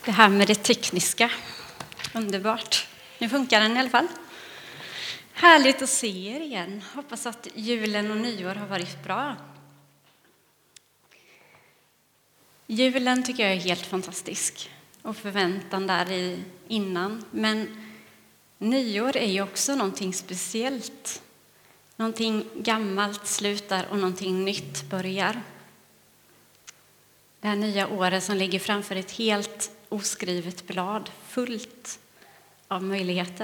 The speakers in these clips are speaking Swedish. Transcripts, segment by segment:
Det här med det tekniska. Underbart. Nu funkar den i alla fall. Härligt att se er igen. Hoppas att julen och nyår har varit bra. Julen tycker jag är helt fantastisk. Och förväntan där innan. Men nyår är ju också någonting speciellt. Någonting gammalt slutar och någonting nytt börjar. Det här nya året som ligger framför ett helt oskrivet blad, fullt av möjligheter.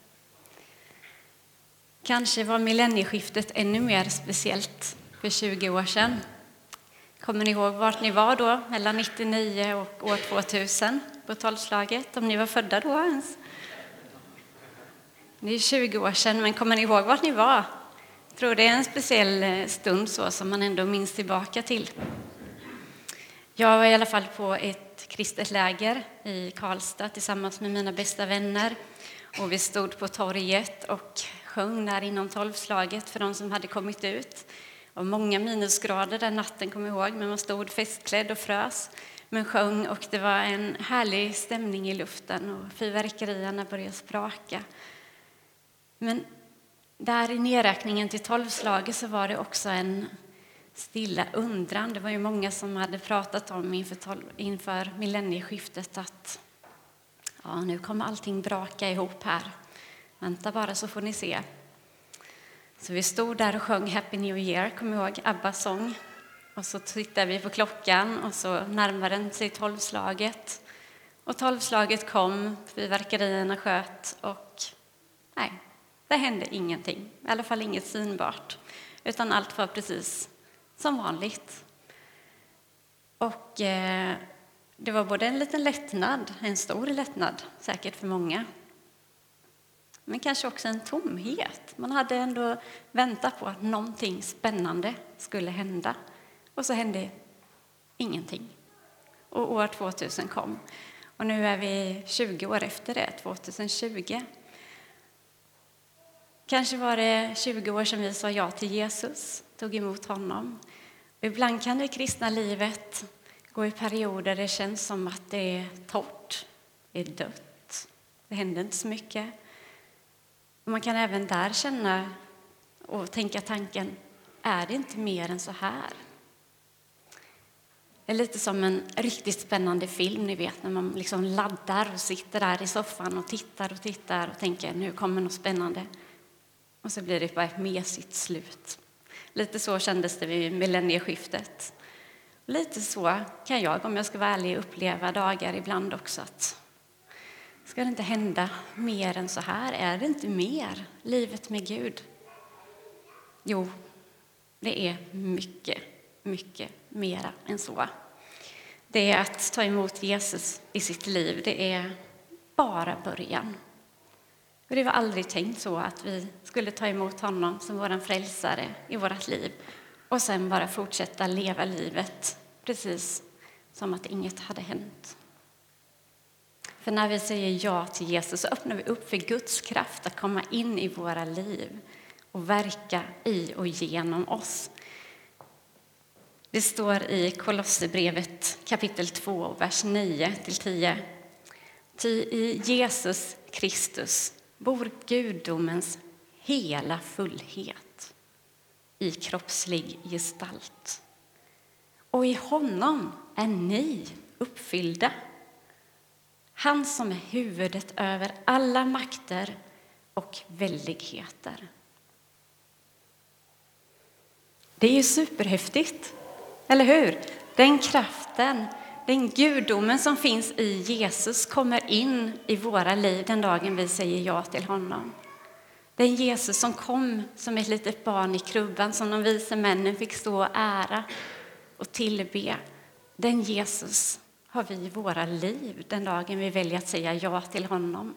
Kanske var millennieskiftet ännu mer speciellt för 20 år sedan. Kommer ni ihåg vart ni var då, mellan 99 och år 2000 på 12-slaget, om ni var födda då ens? Det är 20 år sedan, men kommer ni ihåg vart ni var? Jag tror det är en speciell stund så som man ändå minns tillbaka till. Jag var i alla fall på ett kristet läger i Karlstad tillsammans med mina bästa vänner. Och vi stod på torget och sjöng där inom 12-slaget för de som hade kommit ut. Och många minusgrader den natten, kommer jag ihåg, men man stod festklädd och frös. Men sjöng och det var en härlig stämning i luften och fyrverkerierna började spraka. Men där i nedräkningen till 12-slaget så var det också en stilla undran. Det var ju många som hade pratat om inför millennieskiftet att nu kommer allting braka ihop här. Vänta bara så får ni se. Så vi stod där och sjöng Happy New Year, kommer jag ihåg, Abbas sång. Och så tittade vi på klockan och så närmade den sig 12-slaget. Och 12-slaget kom, fyrverkerierna sköt och nej, det hände ingenting. I alla fall inget synbart. Utan allt var precis som vanligt. Och det var både en liten lättnad, en stor lättnad, säkert för många. Men kanske också en tomhet. Man hade ändå väntat på att någonting spännande skulle hända. Och så hände ingenting. Och år 2000 kom. Och nu är vi 20 år efter det, 2020. Kanske var det 20 år sedan vi sa ja till Jesus, tog emot honom. Och ibland kan det kristna livet gå i perioder där det känns som att det är torrt, det är dött. Det händer inte så mycket. Och man kan även där känna och tänka tanken, är det inte mer än så här? Det är lite som en riktigt spännande film, ni vet, när man liksom laddar och sitter där i soffan och tittar och tänker, nu kommer något spännande. Och så blir det bara ett mesigt slut. Lite så kändes det vid millennieskiftet. Lite så kan jag, om jag ska vara ärlig, uppleva dagar ibland också. Att ska det inte hända mer än så här? Är det inte mer livet med Gud? Jo, det är mycket, mycket mera än så. Det är att ta emot Jesus i sitt liv. Det är bara början. Och det var aldrig tänkt så att vi skulle ta emot honom som vår frälsare i vårt liv. Och sen bara fortsätta leva livet precis som att inget hade hänt. För när vi säger ja till Jesus så öppnar vi upp för Guds kraft att komma in i våra liv och verka i och genom oss. Det står i Kolosserbrevet kapitel 2, vers 9-10. Ty i Jesus Kristus bor gudomens hela fullhet i kroppslig gestalt. Och i honom är ni uppfyllda. Han som är huvudet över alla makter och väldigheter. Det är ju superhäftigt, eller hur? Den kraften, den gudomen som finns i Jesus kommer in i våra liv den dagen vi säger ja till honom. Den Jesus som kom som ett litet barn i krubban som de vise männen fick stå och ära och tillbe. Den Jesus har vi i våra liv den dagen vi väljer att säga ja till honom.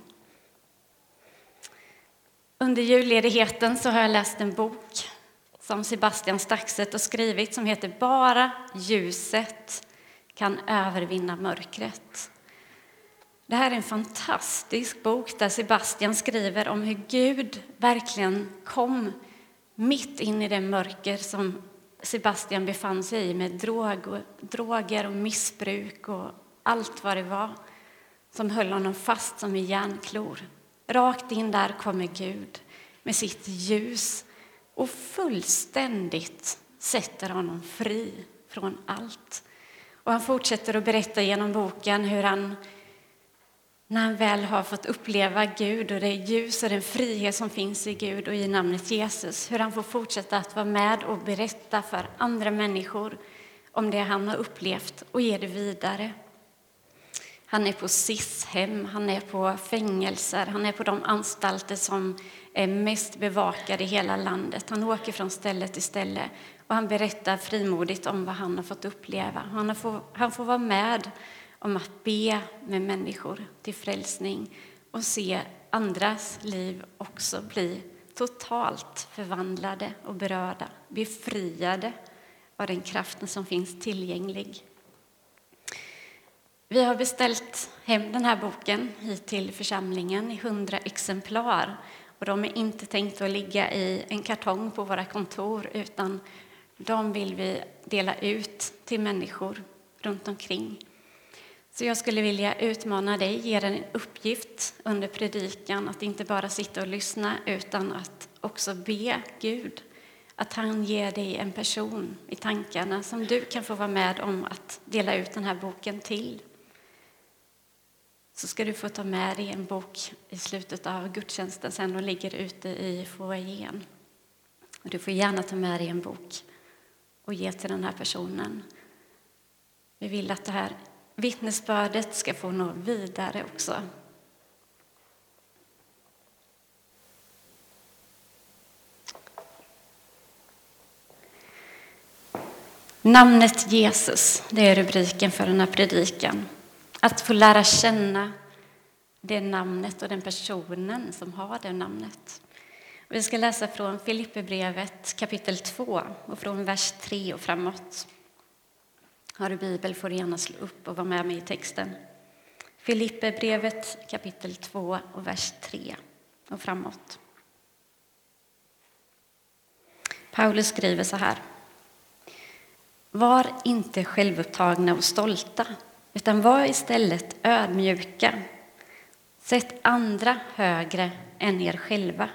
Under julledigheten så har jag läst en bok som Sebastian Staxet har skrivit som heter Bara ljuset kan övervinna mörkret. Det här är en fantastisk bok där Sebastian skriver om hur Gud verkligen kom mitt in i det mörker som Sebastian befann sig i med droger och missbruk och allt vad det var. som höll honom fast som i järnklor. Rakt in där kommer Gud med sitt ljus och fullständigt sätter honom fri från allt. Och han fortsätter att berätta genom boken hur han, när han väl har fått uppleva Gud och det ljus och den frihet som finns i Gud och i namnet Jesus, hur han får fortsätta att vara med och berätta för andra människor om det han har upplevt och ge det vidare. Han är på SIS-hem, han är på fängelser, han är på de anstalter som är mest bevakade i hela landet. Han åker från ställe till ställe och han berättar frimodigt om vad han har fått uppleva. Han får vara med om att be med människor till frälsning och se andras liv också bli totalt förvandlade och berörda, befriade av den kraften som finns tillgänglig. Vi har beställt hem den här boken hit till församlingen i 100 exemplar. Och de är inte tänkt att ligga i en kartong på våra kontor, utan de vill vi dela ut till människor runt omkring. Så jag skulle vilja utmana dig, ge dig en uppgift under predikan, att inte bara sitta och lyssna utan att också be Gud. Att han ger dig en person i tankarna som du kan få vara med om att dela ut den här boken till. Så ska du få ta med dig en bok i slutet av gudstjänsten sen och ligger ute i foajén. Och du får gärna ta med dig en bok och ge till den här personen. Vi vill att det här vittnesbördet ska få nå vidare också. Namnet Jesus, det är rubriken för den här predikan. Att få lära känna det namnet och den personen som har det namnet. Vi ska läsa från Filipperbrevet kapitel 2 och från vers 3 och framåt. Har du bibel får du gärna slå upp och vara med mig i texten. Filipperbrevet kapitel 2 och vers 3 och framåt. Paulus skriver så här. Var inte självupptagna och stolta, utan var istället ödmjuka. Sätt andra högre än er själva.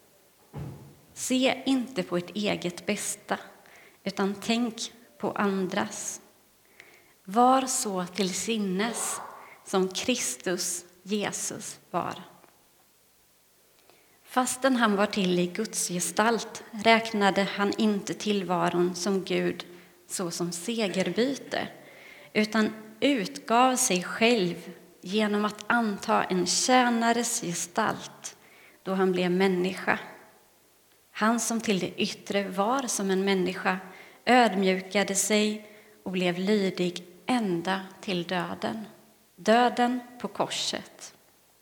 Se inte på ert eget bästa, utan tänk på andras. Var så till sinnes som Kristus Jesus var. Fastän han var till i Guds gestalt räknade han inte tillvaron som Gud så som segerbyte, utan utgav sig själv genom att anta en tjänares gestalt då han blev människa. Han som till det yttre var som en människa ödmjukade sig och blev lydig ända till döden. Döden på korset.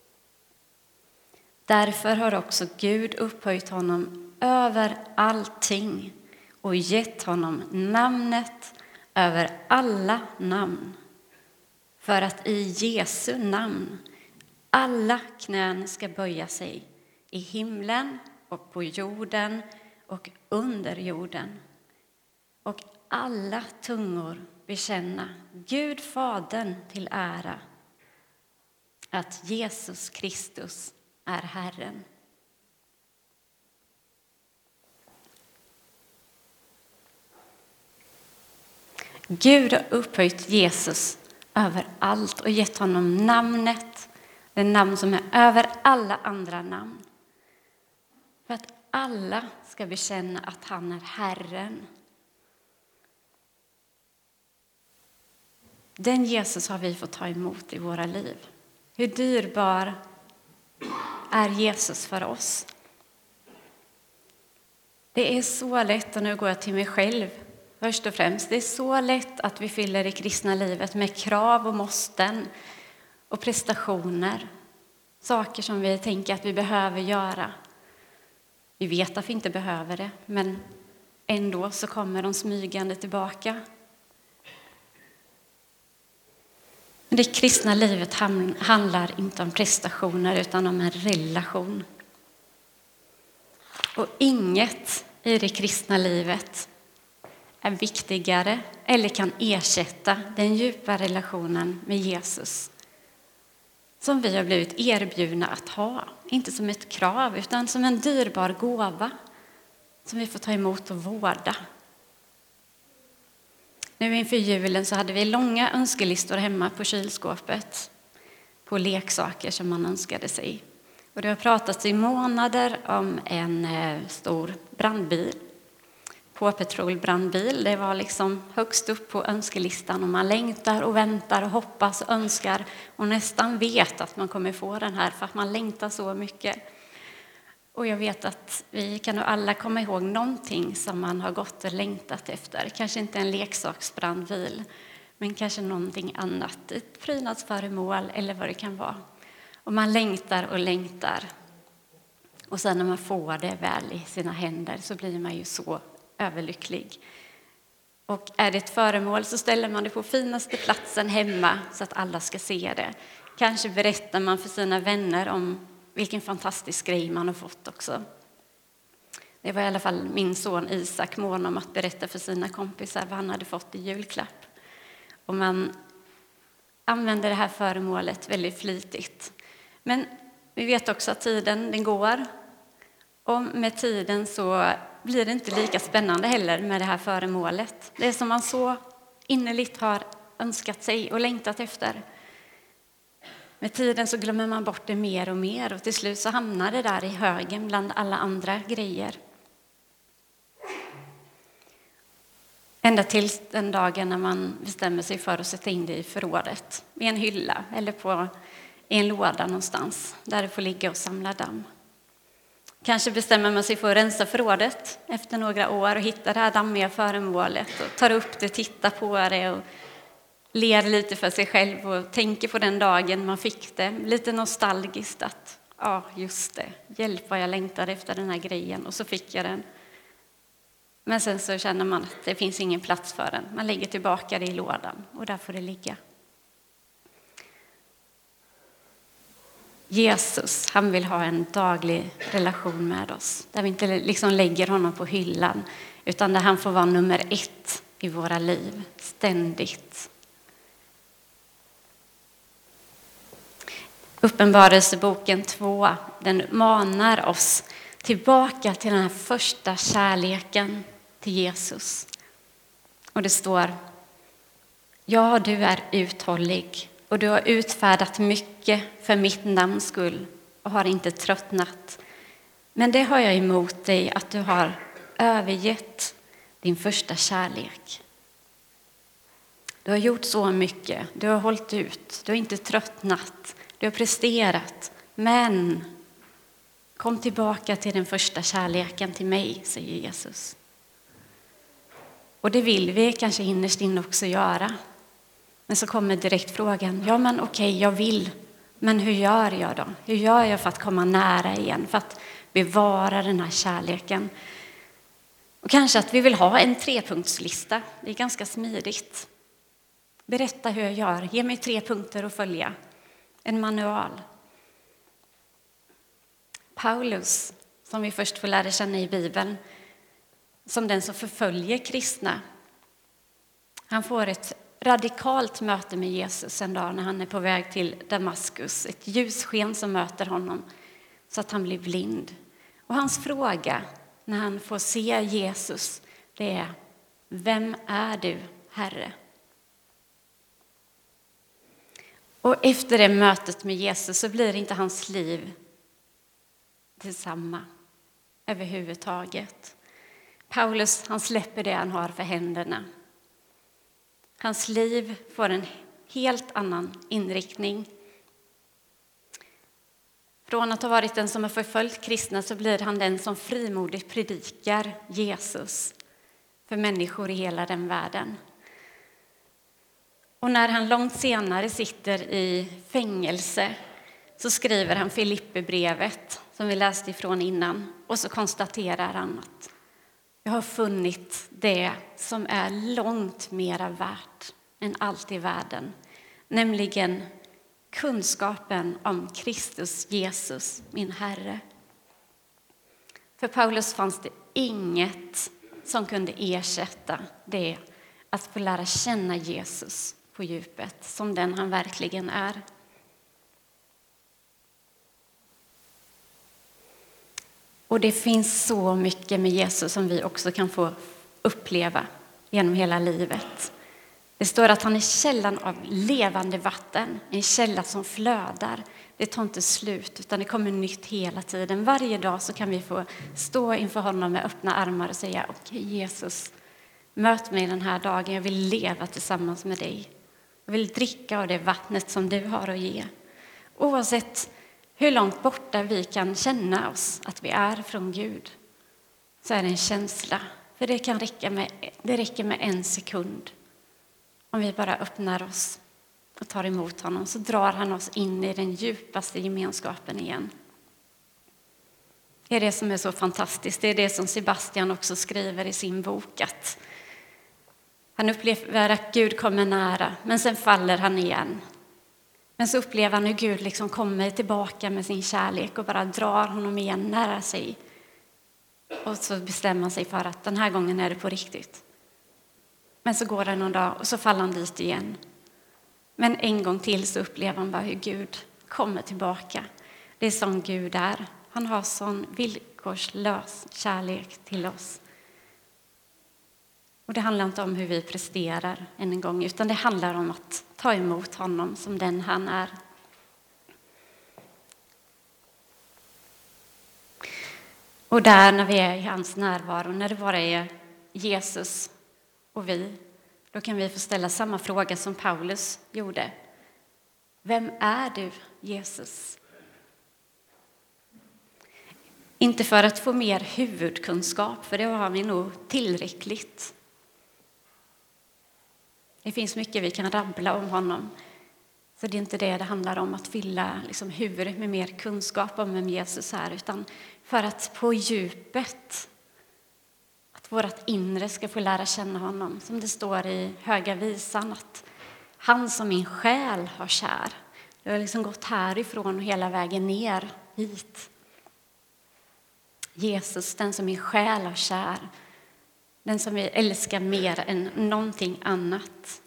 Därför har också Gud upphöjt honom över allting och gett honom namnet över alla namn. För att i Jesu namn alla knän ska böja sig i himlen och på jorden och under jorden. Och alla tungor bekänna Gud Fadern till ära att Jesus Kristus är Herren. Gud har upphöjt Jesus över allt och gett honom namnet, det namn som är över alla andra namn. För att alla ska bekänna att han är Herren. Den Jesus har vi fått ta emot i våra liv. Hur dyrbar är Jesus för oss? Det är så lätt, och nu går jag till mig själv först och främst. Det är så lätt att vi fyller det kristna livet med krav och måsten och prestationer. Saker som vi tänker att vi behöver göra. Vi vet att vi inte behöver det, men ändå så kommer de smygande tillbaka. Det kristna livet handlar inte om prestationer utan om en relation. Och inget i det kristna livet är viktigare eller kan ersätta den djupa relationen med Jesus. som vi har blivit erbjudna att ha. Inte som ett krav utan som en dyrbar gåva som vi får ta emot och vårda. Nu inför julen så hade vi långa önskelistor hemma på kylskåpet på leksaker som man önskade sig. Och det har pratats i månader om en stor brandbil. Paw Patrol brandbil. Det var liksom högst upp på önskelistan och man längtar och väntar och hoppas och önskar och nästan vet att man kommer få den här för att man längtar så mycket. Och jag vet att vi kan nog alla komma ihåg någonting som man har gått och längtat efter. Kanske inte en leksaksbrandbil, men kanske någonting annat. Ett prydnadsföremål eller vad det kan vara. Och man längtar och längtar. Och sen när man får det väl i sina händer så blir man ju så överlycklig. Och är det ett föremål så ställer man det på finaste platsen hemma så att alla ska se det. Kanske berättar man för sina vänner om vilken fantastisk grej man har fått också. Det var i alla fall min son Isak mån om att berätta för sina kompisar vad han hade fått i julklapp. Och man använder det här föremålet väldigt flitigt. Men vi vet också att tiden den går. Och med tiden så blir det inte lika spännande heller med det här föremålet. Det som man så innerligt har önskat sig och längtat efter. Med tiden så glömmer man bort det mer och mer och till slut så hamnar det där i högen bland alla andra grejer. Ända till den dagen när man bestämmer sig för att sätta in det i förrådet. I en hylla eller i en låda någonstans där det får ligga och samla damm. Kanske bestämmer man sig för att rensa förrådet efter några år och hitta det här dammiga föremålet och tar upp det, tittar på det och ler lite för sig själv och tänker på den dagen man fick det. Lite nostalgiskt att, ja just det, hjälp vad jag längtade efter den här grejen och så fick jag den. Men sen så känner man att det finns ingen plats för den. Man lägger tillbaka det i lådan och där får det ligga. Jesus, han vill ha en daglig relation med oss. Där vi inte liksom lägger honom på hyllan utan där han får vara nummer 1 i våra liv, ständigt. Uppenbarelseboken 2, den manar oss tillbaka till den här första kärleken till Jesus. Och det står: ja, du är uthållig och du har utfärdat mycket för mitt namns skull och har inte tröttnat. Men det har jag emot dig att du har övergett din första kärlek. Du har gjort så mycket, du har hållit ut, du har inte tröttnat, du har presterat. Men kom tillbaka till den första kärleken till mig, säger Jesus. Och det vill vi kanske innerst inne också göra. Men så kommer direkt frågan, ja men okej, jag vill. Men hur gör jag då? Hur gör jag för att komma nära igen? För att bevara den här kärleken? Och kanske att vi vill ha en 3-punktslista. Det är ganska smidigt. Berätta hur jag gör. Ge mig 3 punkter att följa. En manual. Paulus, som vi först får lära känna i Bibeln, som den som förföljer kristna. Han får ett radikalt möte med Jesus en dag när han är på väg till Damaskus. Ett ljussken som möter honom så att han blir blind. Och hans fråga när han får se Jesus, det är: vem är du, Herre? Och efter det mötet med Jesus så blir inte hans liv detsamma överhuvudtaget. Paulus, han släpper det han har för händerna. Hans liv får en helt annan inriktning. Från att ha varit den som har förföljt kristna så blir han den som frimodigt predikar Jesus för människor i hela den världen. Och när han långt senare sitter i fängelse så skriver han Filipperbrevet som vi läste ifrån innan. Och så konstaterar han att jag har funnit det som är långt mera värt än allt i världen. Nämligen kunskapen om Kristus Jesus, min Herre. För Paulus fanns det inget som kunde ersätta det att få lära känna Jesus på djupet som den han verkligen är. Och det finns så mycket med Jesus som vi också kan få uppleva genom hela livet. Det står att han är källan av levande vatten, en källa som flödar. Det tar inte slut utan det kommer nytt hela tiden. Varje dag så kan vi få stå inför honom med öppna armar och säga: okej, Jesus, möt mig den här dagen, jag vill leva tillsammans med dig. Jag vill dricka av det vattnet som du har att ge. Oavsett hur långt borta vi kan känna oss att vi är från Gud, så är det en känsla. För det räcker med en sekund. Om vi bara öppnar oss och tar emot honom, så drar han oss in i den djupaste gemenskapen igen. Det är det som är så fantastiskt. Det är det som Sebastian också skriver i sin bok. Att han upplever att Gud kommer nära, men sen faller han igen. Men så upplever han hur Gud liksom kommer tillbaka med sin kärlek och bara drar honom igen nära sig. Och så bestämmer han sig för att den här gången är det på riktigt. Men så går det någon dag och så faller han dit igen. Men en gång till så upplever han bara hur Gud kommer tillbaka. Det är som Gud är. Han har sån villkorslös kärlek till oss. Och det handlar inte om hur vi presterar en gång, utan det handlar om att ta emot honom som den han är. Och där när vi är i hans närvaro, när det bara är Jesus och vi, då kan vi få ställa samma fråga som Paulus gjorde. Vem är du, Jesus? Inte för att få mer huvudkunskap, för det har vi nog tillräckligt. Det finns mycket vi kan rabbla om honom. Så det är inte det handlar om, att fylla huvudet med mer kunskap om vem Jesus är. Utan för att på djupet, att vårt inre ska få lära känna honom. Som det står i Höga visan, att han som min själ har kär. Det har gått härifrån och hela vägen ner hit. Jesus, den som min själ har kär. Den som vi älskar mer än någonting annat.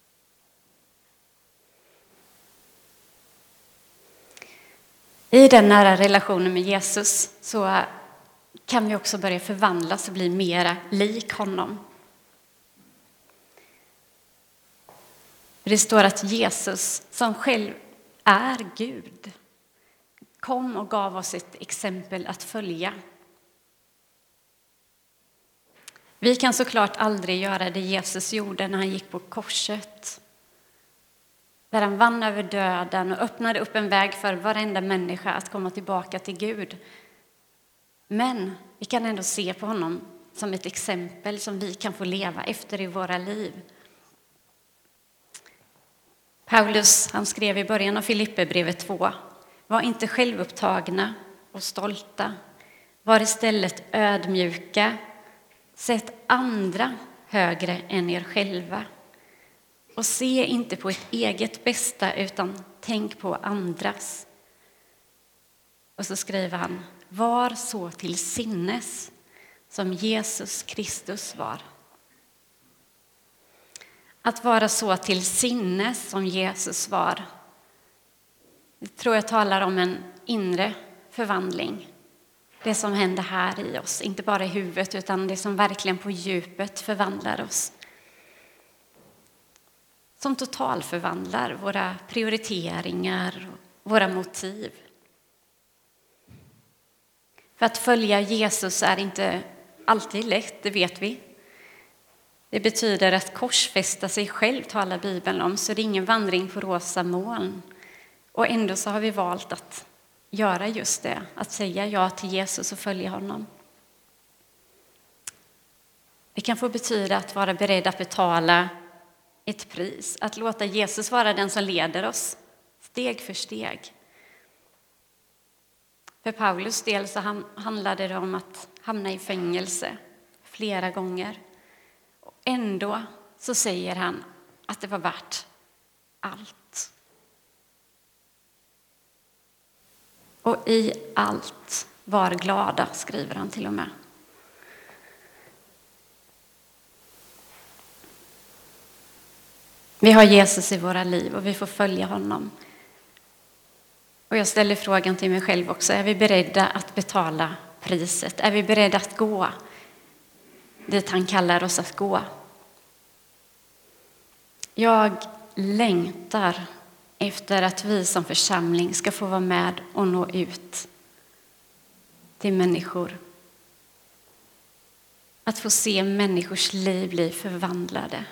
I den nära relationen med Jesus så kan vi också börja förvandlas och bli mera lik honom. Det står att Jesus, som själv är Gud, kom och gav oss ett exempel att följa. Vi kan såklart aldrig göra det Jesus gjorde när han gick på korset. Där han vann över döden och öppnade upp en väg för varenda människa att komma tillbaka till Gud. Men vi kan ändå se på honom som ett exempel som vi kan få leva efter i våra liv. Paulus, han skrev i början av Filipperbrevet 2. Var inte självupptagna och stolta. Var istället ödmjuka. Sätt andra högre än er själva. Och se inte på ett eget bästa utan tänk på andras. Och så skriver han: var så till sinnes som Jesus Kristus var. Att vara så till sinnes som Jesus var, det tror jag talar om en inre förvandling. Det som händer här i oss, inte bara i huvudet utan det som verkligen på djupet förvandlar oss. Som totalförvandlar våra prioriteringar och våra motiv. För att följa Jesus är inte alltid lätt, det vet vi. Det betyder att korsfästa sig själv, talar Bibeln om, så det är ingen vandring på rosa moln. Och ändå så har vi valt att göra just det, att säga ja till Jesus och följa honom. Det kan få betyda att vara beredd att betala ett pris, att låta Jesus vara den som leder oss steg för steg. För Paulus del så handlade det om att hamna i fängelse flera gånger. Och ändå så säger han att det var värt allt. Och i allt var glada, skriver han till och med. Vi har Jesus i våra liv och vi får följa honom. Och jag ställer frågan till mig själv också. Är vi beredda att betala priset? Är vi beredda att gå dit han kallar oss att gå? Jag längtar efter att vi som församling ska få vara med och nå ut till människor. Att få se människors liv bli förvandlade.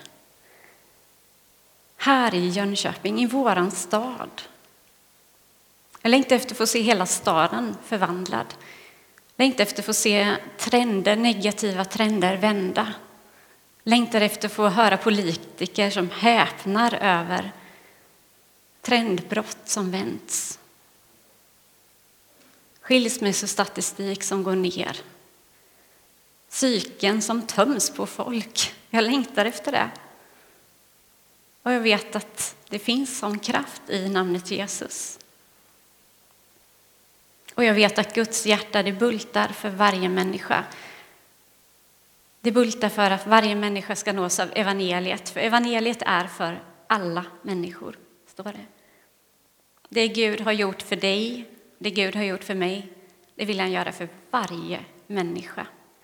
Här i Jönköping, i våran stad. Jag längtar efter att få se hela staden förvandlad. Jag längtar efter att få se negativa trender vända. Jag längtar efter att få höra politiker som häpnar över trendbrott som vänds. Skilsmässostatistik som går ner. Psyken som töms på folk. Jag längtar efter det. Och jag vet att det finns sån kraft i namnet Jesus. Och jag vet att Guds hjärta, det bultar för varje människa. Det bultar för att varje människa ska nås av evangeliet. För evangeliet är för alla människor, står det. Det Gud har gjort för dig, det Gud har gjort för mig, det vill han göra för varje människa.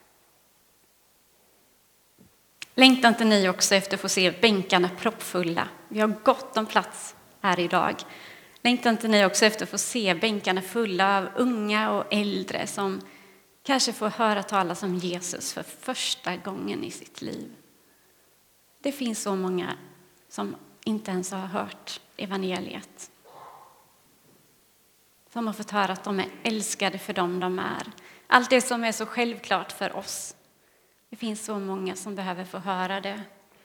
Längtar inte ni också efter att få se bänkarna proppfulla? Vi har gott om plats här idag. Längtar inte ni också efter att få se bänkarna fulla av unga och äldre som kanske får höra talas om Jesus för första gången i sitt liv? Det finns så många som inte ens har hört evangeliet. Som har fått höra att de är älskade för dem de är. Allt det som är så självklart för oss. Det finns så många som behöver få höra det.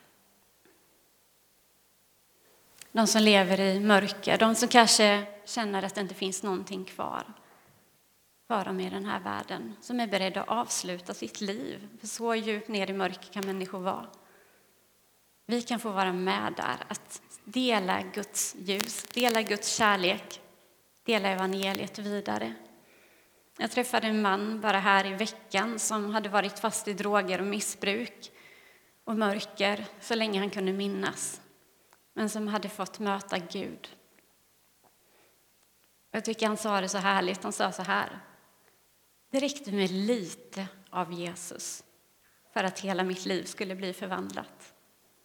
De som lever i mörker, de som kanske känner att det inte finns någonting kvar för dem i den här världen. Som är beredda att avsluta sitt liv. För så djupt ner i mörker kan människor vara. Vi kan få vara med där, att dela Guds ljus, dela Guds kärlek, dela evangeliet vidare. Jag träffade en man bara här i veckan som hade varit fast i droger och missbruk och mörker så länge han kunde minnas. Men som hade fått möta Gud. Jag tycker han sa det så härligt. Han sa så här: det räckte med lite av Jesus för att hela mitt liv skulle bli förvandlat.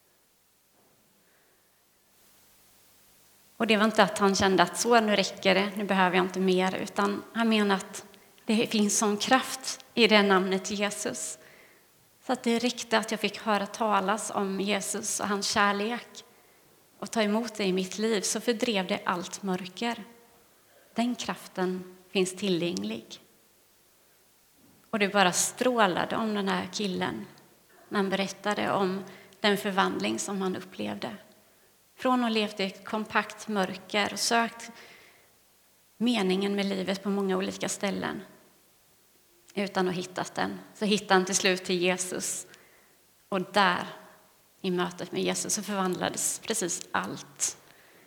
Och det var inte att han kände att så, nu räcker det, nu behöver jag inte mer. Utan han menar att det finns sån kraft i det namnet Jesus. Så att det räckte att jag fick höra talas om Jesus och hans kärlek. Och ta emot det i mitt liv, så fördrev det allt mörker. Den kraften finns tillgänglig. Och det bara strålade om den här killen när han berättade om den förvandling som han upplevde. Från att levt i ett kompakt mörker och sökt meningen med livet på många olika ställen. Utan att ha hittat den. Så hittade han till slut till Jesus. Och där i mötet med Jesus så förvandlades precis allt.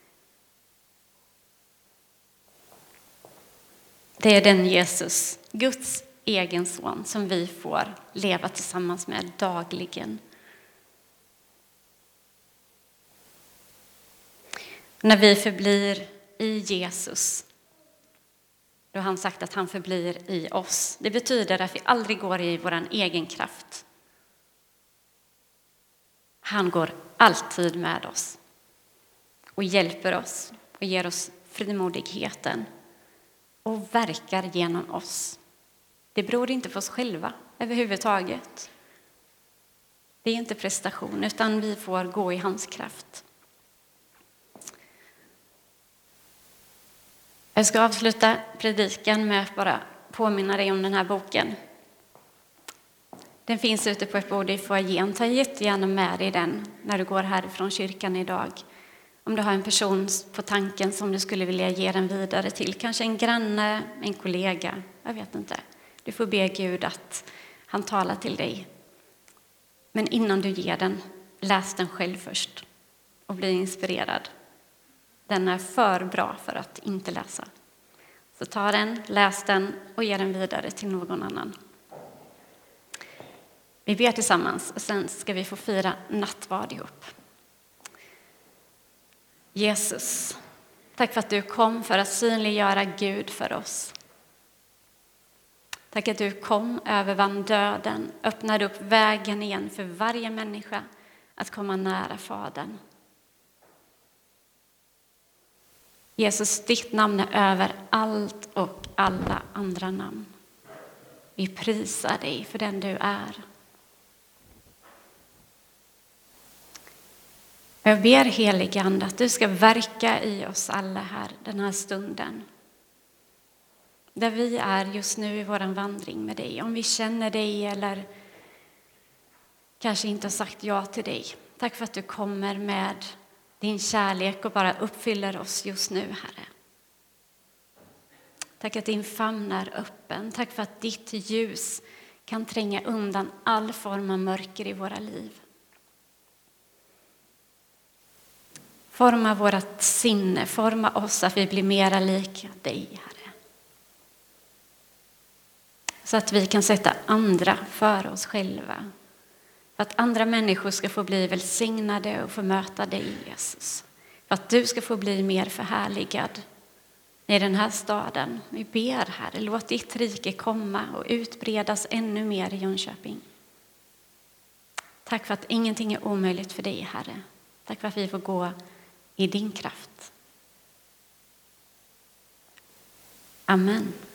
Det är den Jesus, Guds egen son, som vi får leva tillsammans med dagligen. När vi förblir i Jesus, då har han sagt att han förblir i oss. Det betyder att vi aldrig går i vår egen kraft. Han går alltid med oss och hjälper oss och ger oss frimodigheten och verkar genom oss. Det beror inte på oss själva överhuvudtaget. Det är inte prestation, utan vi får gå i hans kraft. Jag ska avsluta predikan med att bara påminna dig om den här boken. Den finns ute på ett bord i foajén. Ta jättegärna med dig den när du går härifrån kyrkan idag. Om du har en person på tanken som du skulle vilja ge den vidare till. Kanske en granne, en kollega. Jag vet inte. Du får be Gud att han talar till dig. Men innan du ger den, läs den själv först. Och bli inspirerad. Den är för bra för att inte läsa. Så ta den, läs den och ge den vidare till någon annan. Vi ber tillsammans och sen ska vi få fira nattvard ihop. Jesus, tack för att du kom för att synliggöra Gud för oss. Tack att du kom, övervann döden, öppnade upp vägen igen för varje människa att komma nära Fadern. Jesus, ditt namn är över allt och alla andra namn. Vi prisar dig för den du är. Jag ber helige Ande att du ska verka i oss alla här den här stunden. Där vi är just nu i vår vandring med dig. Om vi känner dig eller kanske inte har sagt ja till dig. Tack för att du kommer med din kärlek och bara uppfyller oss just nu, Herre. Tack att din famn är öppen. Tack för att ditt ljus kan tränga undan all form av mörker i våra liv. Forma vårat sinne, forma oss att vi blir mera lika dig, Herre. Så att vi kan sätta andra för oss själva. För att andra människor ska få bli välsignade och få möta dig, Jesus. För att du ska få bli mer förhärligad i den här staden. Vi ber, Herre, låt ditt rike komma och utbredas ännu mer i Jönköping. Tack för att ingenting är omöjligt för dig, Herre. Tack för att vi får gå i din kraft. Amen.